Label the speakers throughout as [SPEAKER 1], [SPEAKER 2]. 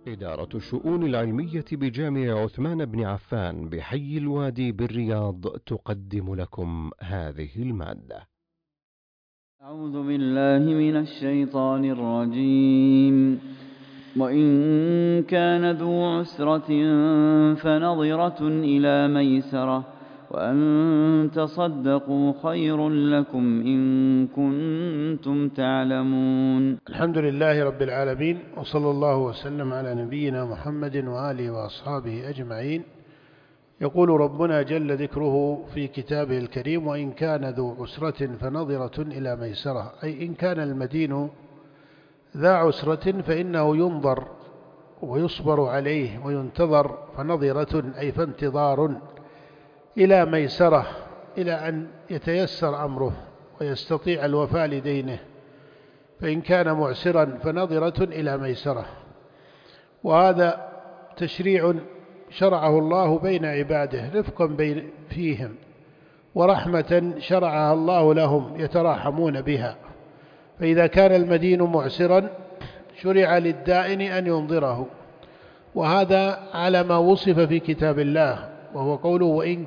[SPEAKER 1] إدارة الشؤون العلمية بجامع عثمان بن عفان بحي الوادي بالرياض تقدم لكم هذه المادة.
[SPEAKER 2] أعوذ بالله من الشيطان الرجيم. وإن كان ذو عسرة فنظرة إلى ميسرة وأن تصدقوا خير لكم إن كنتم تعلمون.
[SPEAKER 3] الحمد لله رب العالمين، وصلى الله وسلم على نبينا محمد وآله وأصحابه أجمعين. يقول ربنا جل ذكره في كتابه الكريم: وإن كان ذو عسرة فنظرة إلى ميسرة، أي إن كان المدين ذا عسرة فإنه ينظر ويصبر عليه وينتظر، فنظرة أي فانتظار إلى ميسرة، إلى أن يتيسر أمره ويستطيع الوفاء لدينه. فإن كان معسرا فنظرة إلى ميسرة، وهذا تشريع شرعه الله بين عباده رفقا فيهم، ورحمة شرعها الله لهم يتراحمون بها. فإذا كان المدين معسرا شرع للدائن أن ينظره، وهذا على ما وصف في كتاب الله، وهو قوله: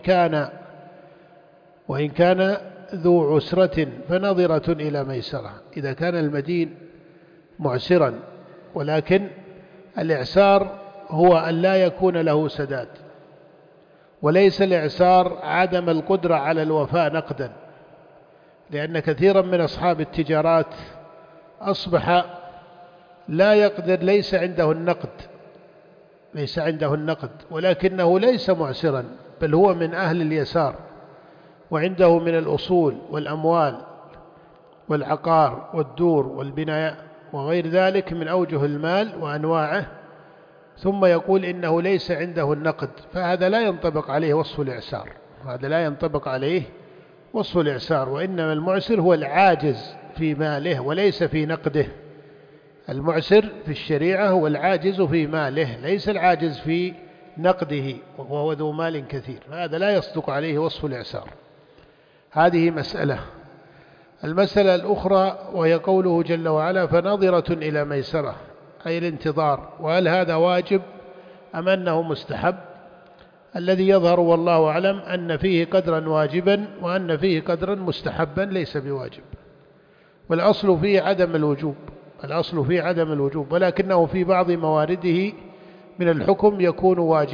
[SPEAKER 3] وإن كان ذو عسرة فنظرة إلى ميسرة. إذا كان المدين معسرا، ولكن الإعسار هو أن لا يكون له سداد، وليس الإعسار عدم القدرة على الوفاء نقدا، لأن كثيرا من أصحاب التجارات أصبح لا يقدر، ليس عنده النقد، ولكنه ليس معسرا، بل هو من أهل اليسار، وعنده من الأصول والأموال والعقار والدور والبناء وغير ذلك من أوجه المال وأنواعه، ثم يقول إنه ليس عنده النقد، فهذا لا ينطبق عليه وصف الإعسار. وإنما المعسر هو العاجز في ماله وليس في نقده. المعسر في الشريعة هو العاجز في ماله، ليس العاجز في نقده وهو ذو مال كثير، فهذا لا يصدق عليه وصف الإعسار. هذه مسألة. المسألة الأخرى وهي قوله جل وعلا: فنظرة إلى ميسرة، أي الانتظار. وهل هذا واجب أم أنه مستحب؟ الذي يظهر والله أعلم أن فيه قدرا واجبا وأن فيه قدرا مستحبا ليس بواجب، والأصل فيه عدم الوجوب، ولكنه في بعض موارده من الحكم يكون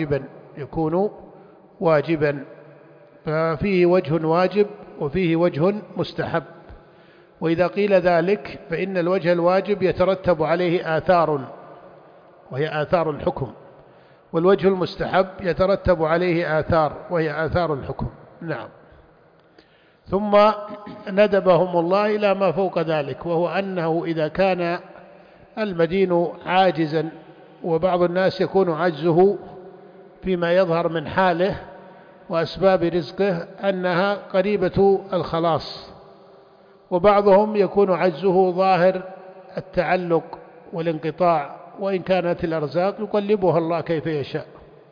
[SPEAKER 3] واجبا، ففيه وجه واجب وفيه وجه مستحب. وإذا قيل ذلك فإن الوجه الواجب يترتب عليه آثار، وهي آثار الحكم، والوجه المستحب يترتب عليه آثار، وهي آثار الحكم. نعم. ثم ندبهم الله إلى ما فوق ذلك، وهو أنه إذا كان المدين عاجزا، وبعض الناس يكون عجزه فيما يظهر من حاله وأسباب رزقه أنها قريبة الخلاص، وبعضهم يكون عجزه ظاهر التعلق والانقطاع، وإن كانت الأرزاق يقلبها الله كيف يشاء.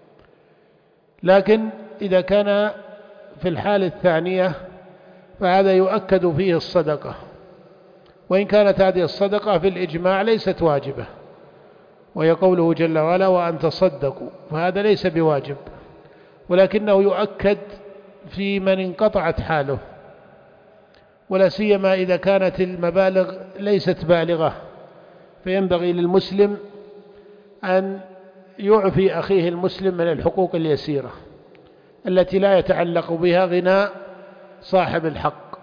[SPEAKER 3] لكن إذا كان في الحالة الثانية فهذا يؤكد فيه الصدقة، وإن كانت هذه الصدقة في الإجماع ليست واجبة، وهي قوله جل وعلا: وأن تصدقوا، فهذا ليس بواجب، ولكنه يؤكد في من انقطعت حاله، ولا سيما إذا كانت المبالغ ليست بالغة، فينبغي للمسلم أن يعفي أخيه المسلم من الحقوق اليسيرة التي لا يتعلق بها غنى صاحب الحق،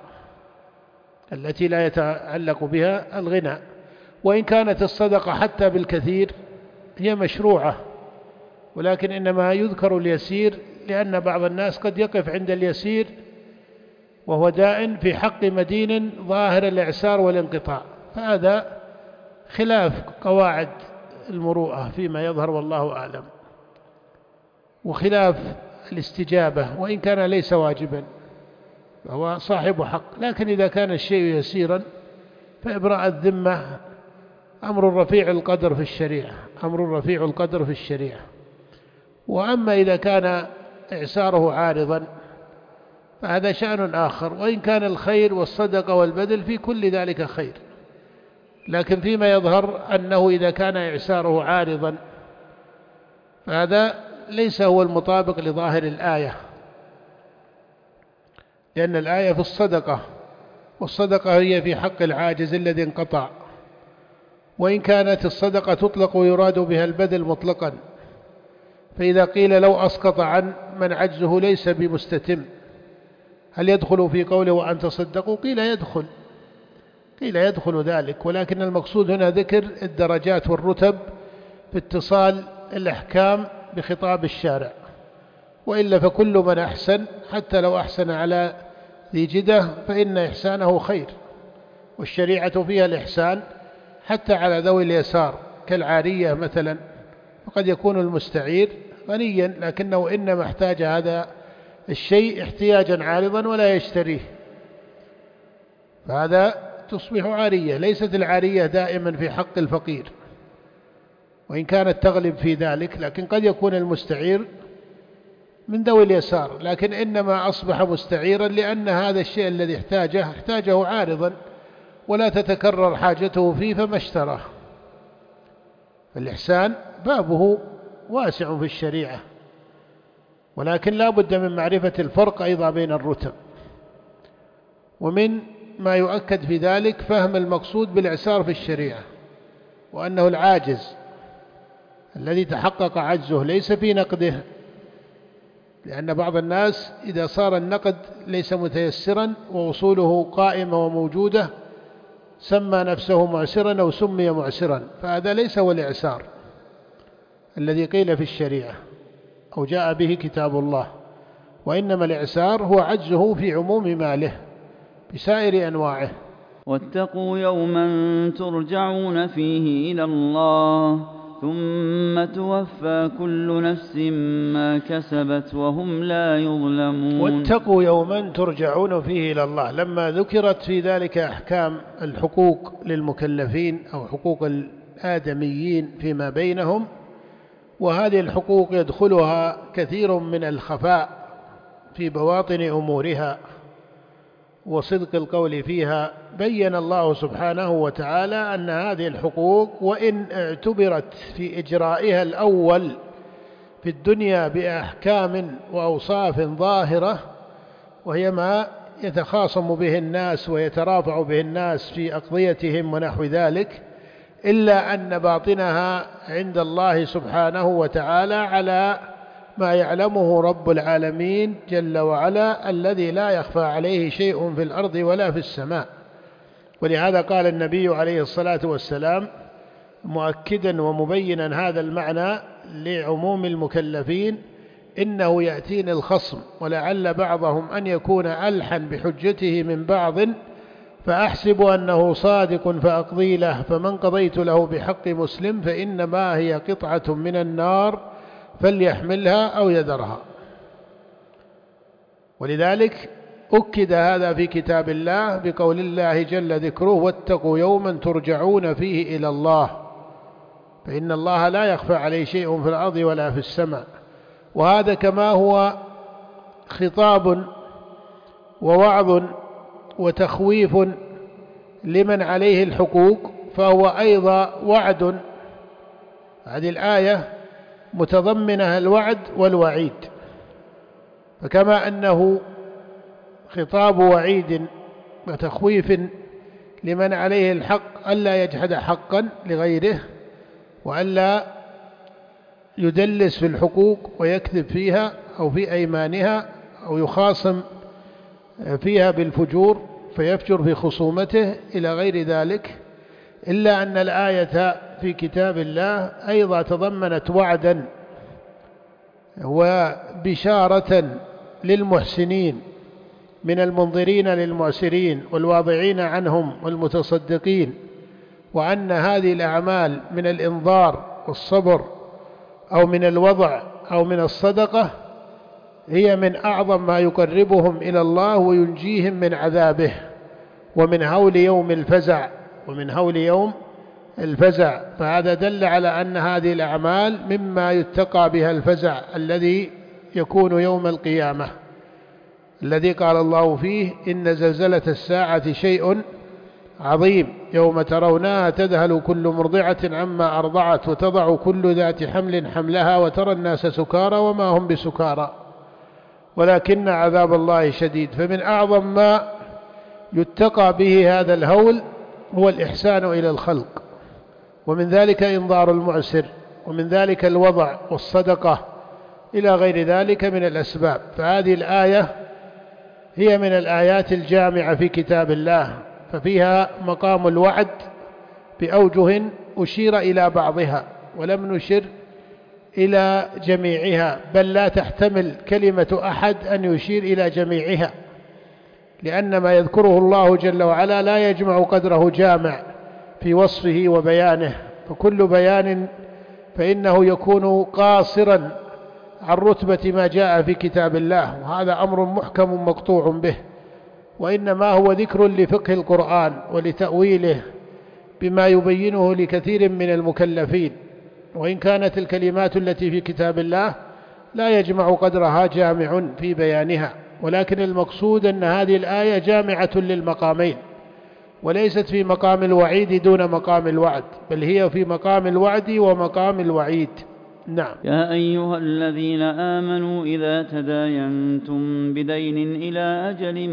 [SPEAKER 3] الغنى. وإن كانت الصدقة حتى بالكثير هي مشروعة، ولكن إنما يذكر اليسير لأن بعض الناس قد يقف عند اليسير وهو داء في حق مدين ظاهر الإعسار والانقطاع، فهذا خلاف قواعد المروءة فيما يظهر والله أعلم، وخلاف الاستجابة، وإن كان ليس واجبا فهو صاحب حق. لكن إذا كان الشيء يسيرا فإبراء الذمة أمر رفيع القدر في الشريعة. وأما إذا كان إعساره عارضا فهذا شأن آخر، وإن كان الخير والصدقة والبذل في كل ذلك خير، لكن فيما يظهر أنه إذا كان إعساره عارضا فهذا ليس هو المطابق لظاهر الآية، لأن الآية في الصدقة، والصدقة هي في حق العاجز الذي انقطع، وإن كانت الصدقة تطلق ويراد بها البذل مطلقا، فإذا قيل لو أسقط عن من عجزه ليس بمستتم هل يدخل في قوله وأن تصدقوا؟ قيل يدخل ذلك، ولكن المقصود هنا ذكر الدرجات والرتب في اتصال الأحكام بخطاب الشارع، وإلا فكل من أحسن حتى لو أحسن على ذي جدة فإن إحسانه خير، والشريعة فيها الإحسان حتى على ذوي اليسار كالعارية مثلا، وقد يكون المستعير غنيا لكنه إنما احتاج هذا الشيء احتياجا عارضا ولا يشتريه، فهذا تصبح عارية. ليست العارية دائما في حق الفقير، وإن كانت تغلب في ذلك، لكن قد يكون المستعير من ذوي اليسار، لكن إنما أصبح مستعيرا لأن هذا الشيء الذي احتاجه عارضا ولا تتكرر حاجته فيه فما اشتراه. فالإحسان بابه واسع في الشريعة، ولكن لا بد من معرفة الفرق أيضا بين الرتب. ومن ما يؤكد في ذلك فهم المقصود بالإعسار في الشريعة، وأنه العاجز الذي تحقق عجزه ليس في نقده، لأن بعض الناس إذا صار النقد ليس متيسرا ووصوله قائمة وموجودة سمى نفسه معسرا أو سمي معسرا، فهذا ليس هو الإعسار الذي قيل في الشريعة أو جاء به كتاب الله، وإنما الإعسار هو عجزه في عموم ماله بسائر أنواعه.
[SPEAKER 2] واتقوا يوما ترجعون فيه إلى الله ثم توفى كل نفس ما كسبت وهم لا يظلمون.
[SPEAKER 3] واتقوا يوما ترجعون فيه إلى الله، لما ذكرت في ذلك أحكام الحقوق للمكلفين أو حقوق الآدميين فيما بينهم، وهذه الحقوق يدخلها كثير من الخفاء في بواطن أمورها وصدق القول فيها، بين الله سبحانه وتعالى أن هذه الحقوق وإن اعتبرت في إجرائها الأول في الدنيا بأحكام وأوصاف ظاهرة، وهي ما يتخاصم به الناس ويترافع به الناس في أقضيتهم ونحو ذلك، إلا أن باطنها عند الله سبحانه وتعالى على ما يعلمه رب العالمين جل وعلا الذي لا يخفى عليه شيء في الأرض ولا في السماء. ولهذا قال النبي عليه الصلاة والسلام مؤكدا ومبينا هذا المعنى لعموم المكلفين: إنه يأتيني الخصم ولعل بعضهم أن يكون ألحن بحجته من بعض، فأحسب أنه صادق فأقضي له، فمن قضيت له بحق مسلم فإنما هي قطعة من النار فليحملها أو يذرها. ولذلك أكد هذا في كتاب الله بقول الله جل ذكره: واتقوا يوما ترجعون فيه إلى الله، فإن الله لا يخفى عليه شيء في الأرض ولا في السماء. وهذا كما هو خطاب ووعظ وتخويف لمن عليه الحقوق، فهو أيضا وعد. هذه الآية متضمنة الوعد والوعيد، فكما أنه خطاب وعيد وتخويف لمن عليه الحق ألا يجحد حقا لغيره، وألا يدلس في الحقوق ويكذب فيها أو في أيمانها أو يخاصم فيها بالفجور فيفجر في خصومته إلى غير ذلك، إلا أن الآية في كتاب الله أيضا تضمنت وعدا وبشارة للمحسنين من المنظرين للمعسرين والواضعين عنهم والمتصدقين، وأن هذه الأعمال من الإنظار والصبر أو من الوضع أو من الصدقة هي من أعظم ما يقربهم إلى الله وينجيهم من عذابه ومن هول يوم الفزع. فهذا دل على أن هذه الأعمال مما يتقى بها الفزع الذي يكون يوم القيامة، الذي قال الله فيه: إن زلزلة الساعة شيء عظيم يوم ترونها تذهل كل مرضعة عما أرضعت وتضع كل ذات حمل حملها وترى الناس سكارى وما هم بسكارى ولكن عذاب الله شديد. فمن أعظم ما يتقى به هذا الهول هو الإحسان إلى الخلق، ومن ذلك إنظار المعسر، ومن ذلك الوضع والصدقة إلى غير ذلك من الأسباب. فهذه الآية هي من الآيات الجامعة في كتاب الله، ففيها مقام الوعد بأوجه أشير إلى بعضها ولم نشر إلى جميعها، بل لا تحتمل كلمة أحد أن يشير إلى جميعها، لأن ما يذكره الله جل وعلا لا يجمع قدره جامع في وصفه وبيانه، فكل بيان فإنه يكون قاصرا عن رتبة ما جاء في كتاب الله، وهذا أمر محكم مقطوع به، وإنما هو ذكر لفقه القرآن ولتأويله بما يبينه لكثير من المكلفين. وإن كانت الكلمات التي في كتاب الله لا يجمع قدرها جامع في بيانها، ولكن المقصود أن هذه الآية جامعة للمقامين، وليست في مقام الوعيد دون مقام الوعد، بل هي في مقام الوعد ومقام الوعيد. نعم.
[SPEAKER 2] يا أيها الذين آمنوا إذا تداينتم بدين إلى أجل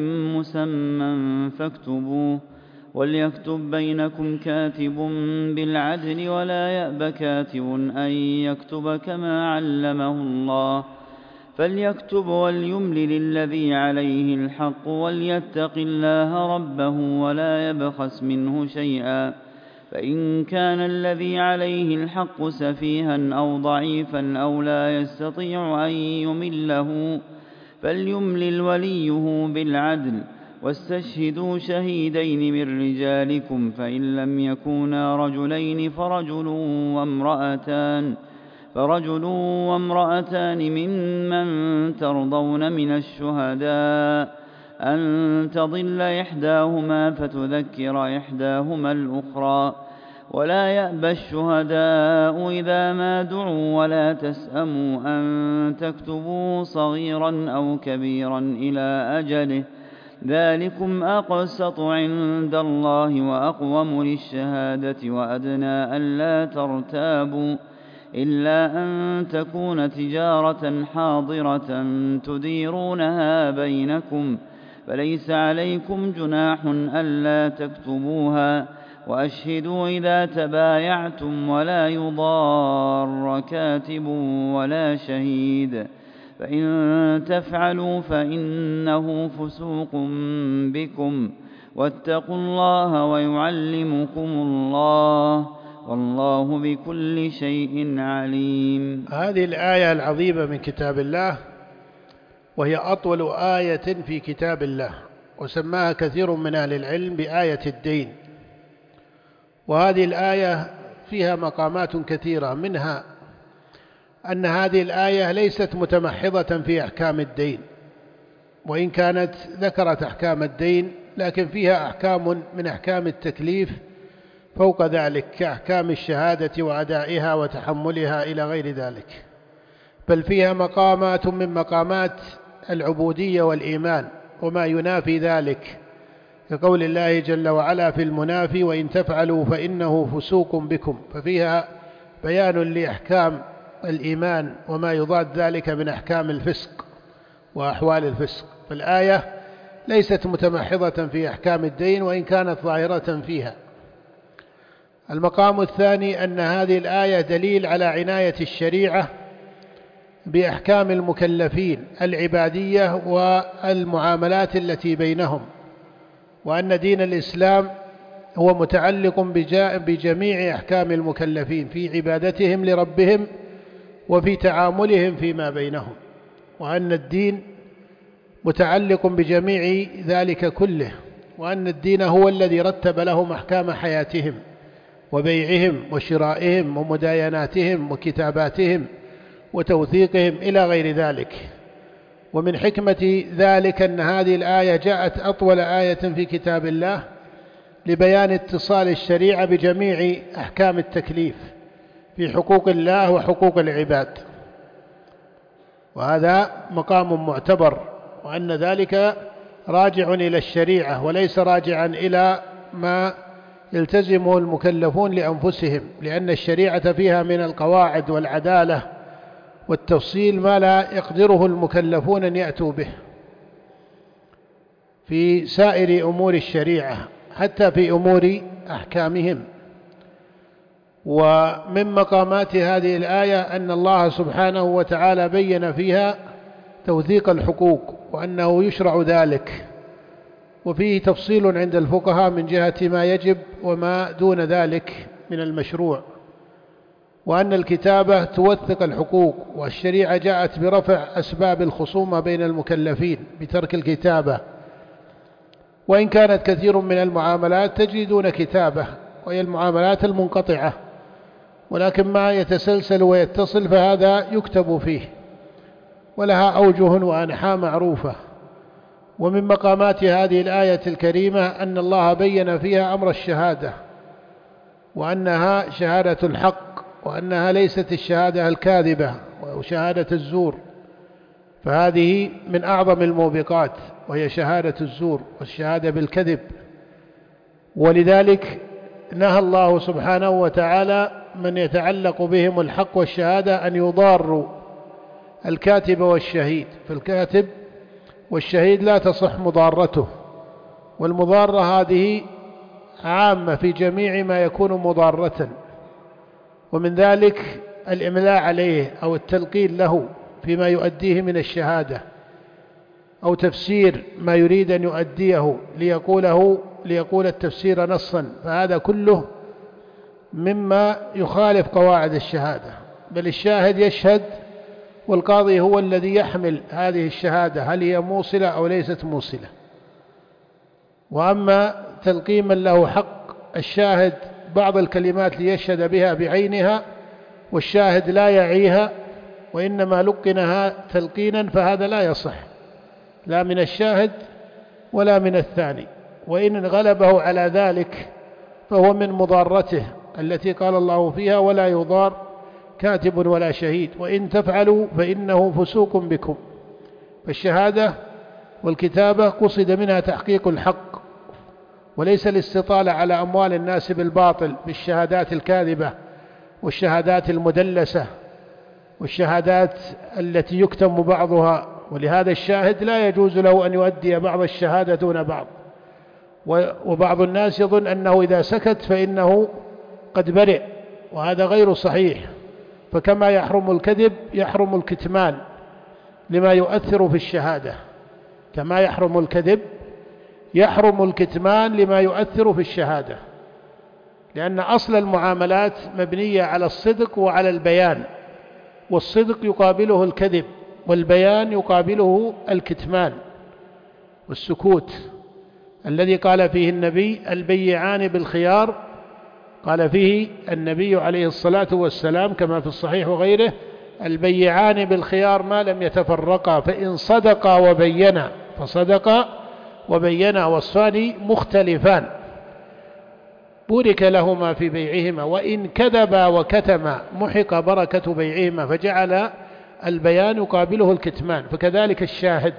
[SPEAKER 2] مسمى فاكتبوه، وليكتب بينكم كاتب بالعدل ولا يأب كاتب أن يكتب كما علمه الله، فليكتب وليملل الذي عليه الحق وليتق الله ربه ولا يبخس منه شيئا، فإن كان الذي عليه الحق سفيها أو ضعيفا أو لا يستطيع أن يمله فليملل وليه بالعدل، واستشهدوا شهيدين من رجالكم، فإن لم يكونا رجلين فرجل وامرأتان ممن ترضون من الشهداء أن تضل إحداهما فتذكر إحداهما الأخرى، ولا يأبى الشهداء إذا ما دعوا ولا تسأموا أن تكتبوا صغيرا أو كبيرا إلى أجله، ذلكم أقسط عند الله وأقوم للشهادة وأدنى ألا ترتابوا، إلا أن تكون تجارة حاضرة تديرونها بينكم، فليس عليكم جناح ألا تكتبوها، وأشهدوا إذا تبايعتم ولا يضار كاتب ولا شهيد، فإن تفعلوا فإنه فسوق بكم، واتقوا الله ويعلمكم الله، والله بكل شيء عليم.
[SPEAKER 3] هذه الآية العظيمة من كتاب الله، وهي أطول آية في كتاب الله، وسماها كثير من أهل العلم بآية الدين. وهذه الآية فيها مقامات كثيرة، منها أن هذه الآية ليست متمحضة في أحكام الدين، وإن كانت ذكرت أحكام الدين لكن فيها أحكام من أحكام التكليف فوق ذلك، كأحكام الشهادة وأدائها وتحملها إلى غير ذلك، بل فيها مقامات من مقامات العبودية والإيمان وما ينافي ذلك، كقول الله جل وعلا في المنافي وإن تفعلوا فإنه فسوق بكم، ففيها بيان لأحكام الإيمان وما يضاد ذلك من أحكام الفسق وأحوال الفسق. فالآية ليست متمحضة في أحكام الدين وإن كانت ظاهرة فيها. المقام الثاني أن هذه الآية دليل على عناية الشريعة بأحكام المكلفين العبادية والمعاملات التي بينهم، وأن دين الإسلام هو متعلق بجميع أحكام المكلفين في عبادتهم لربهم وفي تعاملهم فيما بينهم، وأن الدين متعلق بجميع ذلك كله، وأن الدين هو الذي رتب لهم أحكام حياتهم وبيعهم وشرائهم ومدايناتهم وكتاباتهم وتوثيقهم إلى غير ذلك. ومن حكمة ذلك أن هذه الآية جاءت أطول آية في كتاب الله لبيان اتصال الشريعة بجميع أحكام التكليف في حقوق الله وحقوق العباد، وهذا مقام معتبر، وأن ذلك راجع إلى الشريعة وليس راجعا إلى ما يلتزمه المكلفون لأنفسهم، لأن الشريعة فيها من القواعد والعدالة والتفصيل ما لا يقدره المكلفون أن يأتوا به في سائر أمور الشريعة، حتى في أمور أحكامهم. ومن مقامات هذه الآية أن الله سبحانه وتعالى بين فيها توثيق الحقوق وأنه يشرع ذلك، وفيه تفصيل عند الفقهاء من جهة ما يجب وما دون ذلك من المشروع، وأن الكتابة توثق الحقوق، والشريعة جاءت برفع أسباب الخصومة بين المكلفين بترك الكتابة. وإن كانت كثير من المعاملات تجدون كتابة وهي المعاملات المنقطعة، ولكن ما يتسلسل ويتصل فهذا يكتب فيه، ولها أوجه وأنحاء معروفة. ومن مقامات هذه الآية الكريمة أن الله بين فيها أمر الشهادة، وأنها شهادة الحق، وأنها ليست الشهادة الكاذبة وشهادة الزور، فهذه من أعظم الموبقات وهي شهادة الزور والشهادة بالكذب. ولذلك نهى الله سبحانه وتعالى من يتعلق بهم الحق والشهادة أن يضاروا الكاتب والشهيد، فالكاتب والشهيد لا تصح مضارته، والمضارة هذه عامة في جميع ما يكون مضارة، ومن ذلك الإملاء عليه أو التلقين له فيما يؤديه من الشهادة، أو تفسير ما يريد أن يؤديه ليقول التفسير نصا، فهذا كله مما يخالف قواعد الشهادة. بل الشاهد يشهد والقاضي هو الذي يحمل هذه الشهادة هل هي موصلة أو ليست موصلة. وأما تلقين من له حق الشاهد بعض الكلمات ليشهد بها بعينها والشاهد لا يعيها وإنما لقنها تلقينا، فهذا لا يصح لا من الشاهد ولا من الثاني، وإن غلبه على ذلك فهو من مضارته التي قال الله فيها ولا يضار كاتب ولا شهيد وإن تفعلوا فإنه فسوق بكم. فالشهادة والكتابة قصد منها تحقيق الحق، وليس الاستطالة على أموال الناس بالباطل بالشهادات الكاذبة والشهادات المدلسة والشهادات التي يكتم بعضها. ولهذا الشاهد لا يجوز له أن يؤدي بعض الشهادة دون بعض، وبعض الناس يظن أنه إذا سكت فإنه قد برئ، وهذا غير صحيح. فكما يحرم الكذب يحرم الكتمان لما يؤثر في الشهادة، كما يحرم الكذب يحرم الكتمان لما يؤثر في الشهادة، لأن أصل المعاملات مبنية على الصدق وعلى البيان، والصدق يقابله الكذب، والبيان يقابله الكتمان والسكوت، الذي قال فيه النبي البيعان بالخيار، قال فيه النبي عليه الصلاة والسلام كما في الصحيح وغيره البيعان بالخيار ما لم يتفرقا فإن صدقا وبينا فصدقا وبينا والصاني مختلفان بورك لهما في بيعهما وإن كذبا وكتما محق بركة بيعهما، فجعل البيان يقابله الكتمان. فكذلك الشاهد،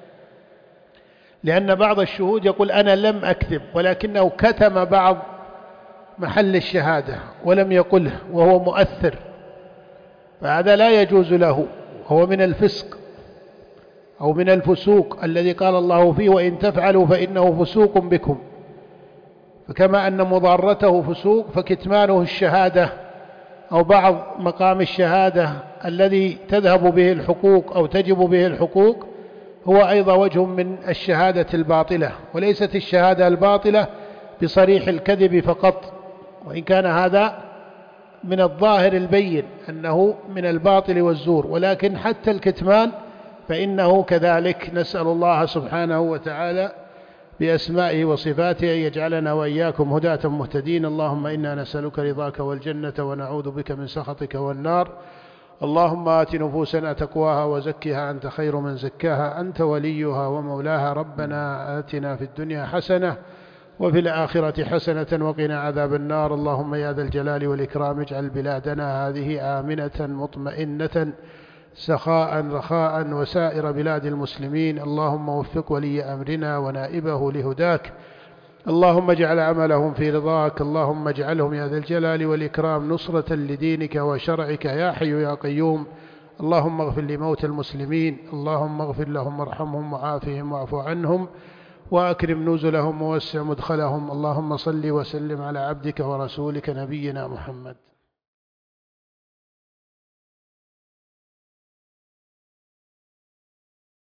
[SPEAKER 3] لأن بعض الشهود يقول أنا لم أكذب ولكنه كتم بعض محل الشهادة ولم يقله وهو مؤثر، فهذا لا يجوز له، هو من الفسق أو من الفسوق الذي قال الله فيه وإن تفعلوا فإنه فسوق بكم. فكما أن مضارته فسوق فكتمانه الشهادة أو بعض مقام الشهادة الذي تذهب به الحقوق أو تجب به الحقوق هو أيضا وجه من الشهادة الباطلة، وليست الشهادة الباطلة بصريح الكذب فقط، وإن كان هذا من الظاهر البين أنه من الباطل والزور، ولكن حتى الكتمان فإنه كذلك. نسأل الله سبحانه وتعالى بأسمائه وصفاته أن يجعلنا وإياكم هداة مهتدين. اللهم إنا نسألك رضاك والجنة ونعوذ بك من سخطك والنار. اللهم آت نفوسنا تقواها وزكها أنت خير من زكاها أنت وليها ومولاها. ربنا آتنا في الدنيا حسنة وفي الآخرة حسنة وقنا عذاب النار. اللهم يا ذا الجلال والإكرام اجعل بلادنا هذه آمنة مطمئنة سخاء رخاء وسائر بلاد المسلمين. اللهم وفق ولي أمرنا ونائبه لهداك، اللهم اجعل عملهم في رضاك، اللهم اجعلهم يا ذا الجلال والإكرام نصرة لدينك وشرعك يا حي يا قيوم. اللهم اغفر لموتى المسلمين، اللهم اغفر لهم وارحمهم وعافهم واعف عنهم وأكرم نزلهم ووسع مدخلهم. اللهم صل وسلم على عبدك ورسولك نبينا محمد.